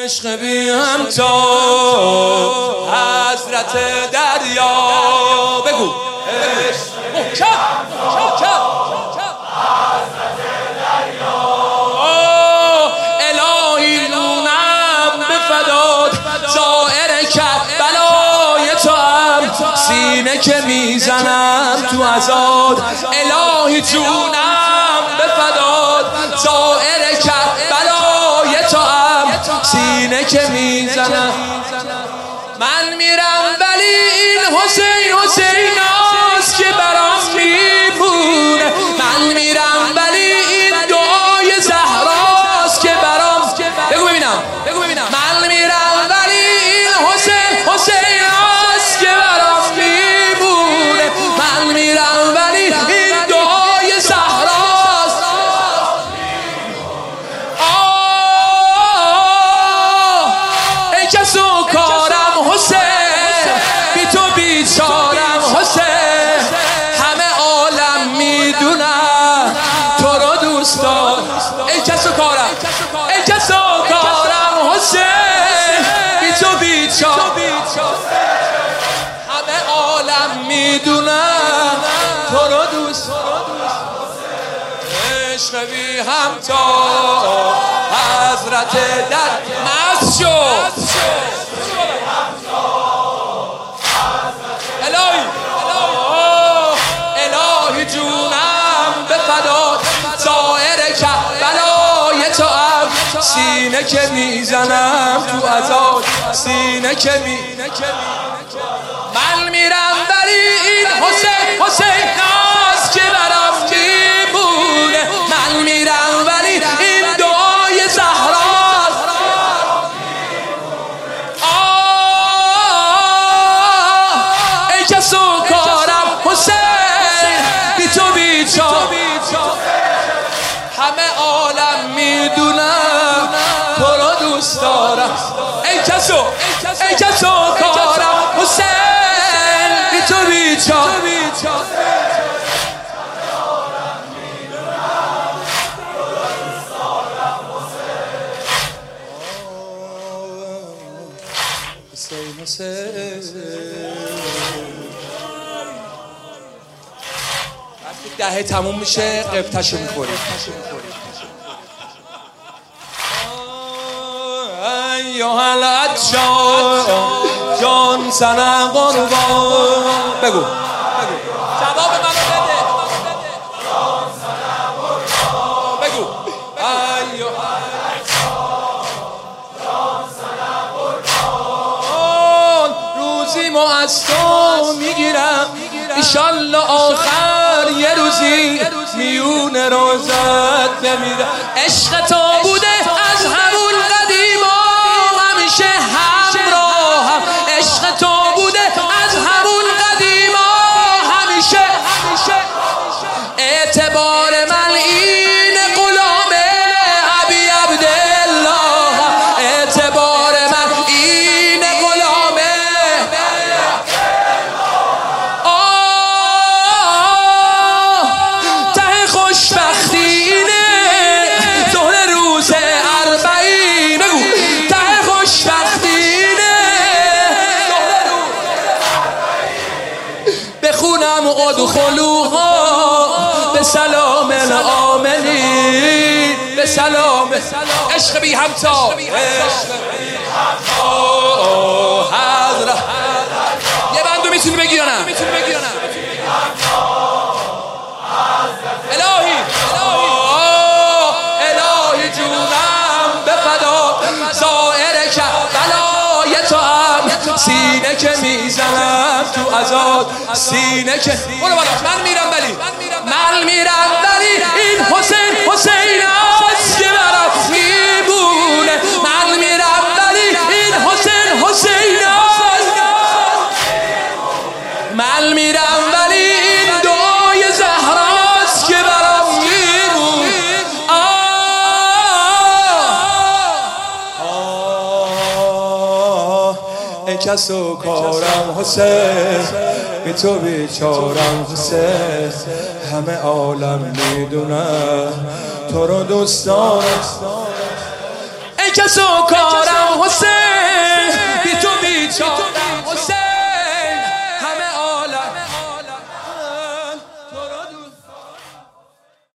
عشق بی همتا حضرت دریا بگو محکم حضرت دریا الهی نونم به فدات زائر کربلای تو هم سینه که میزنم تو عزاد الهی جونم به فدات زائر کربلای تو هم سینه که میزنم من میرم ولی این حسین حسیناست که برام میمونه من میرم ولی این دعای زهراست که برام بگو ببینم من میرم ولی این حسین حسیناست که برام میمونه من میرم ولی این دعای زهراست ای کسو کارم حسین بی تو بیچارم حسین همه عالم میدونم تو رو دوست دارم ای کسو کارم حسین بی تو بیچارم همه عالم میدونم تو رو دوست دارم عشق بی همتا حضرت در مست شد الهی جونم به فدات زائر کربلای تو هم سینه که میزنم تو عزاد سینه که من میرم ولی این حسین حسیناست که برام میمونه من میرم ولی این دعای زهراست ای کسو کارم حسین بی تو بیچار همه عالم میدونم تو رو دوست دارم ای کسو کارم حسین بی تو بیچار وقتی دهه تموم میشه قبطشو میخوریم ایوه العطشان جان سنه قربان بگو جواب منو بده بگو ایوه روزی ما از تو میگیرم ایشالله آخر یه روزی میون روزت بمیرم عشق تو بوده از همون قدیما همیشه همراهم عشق تو بوده از همون قدیما همیشه اعتبار من این غلام ابی عبدالله اعتبار من این غلام ته خوشبختی اینه ظهر روز اربعین بگو ته خوشبختی اینه بخونم ادخلوها به سلام الآمنین به سلام عشق بی همتا حضرت یه بندو میتونی بگی یا نه الهی جونم به فدا زائر کربلای تو هم سینه که میزنم تو عزاد سینه که برو بالا من میرم ولی این حسین حسیناست که برام میمونه من میرم ولی این حسین حسیناست من میرم ولی این دعای زهراست که برام میمونه ای کسو کارم حسین بی تو بیچارم حسین همه عالم میدونم تو رو دوست دارم ای کسو کارم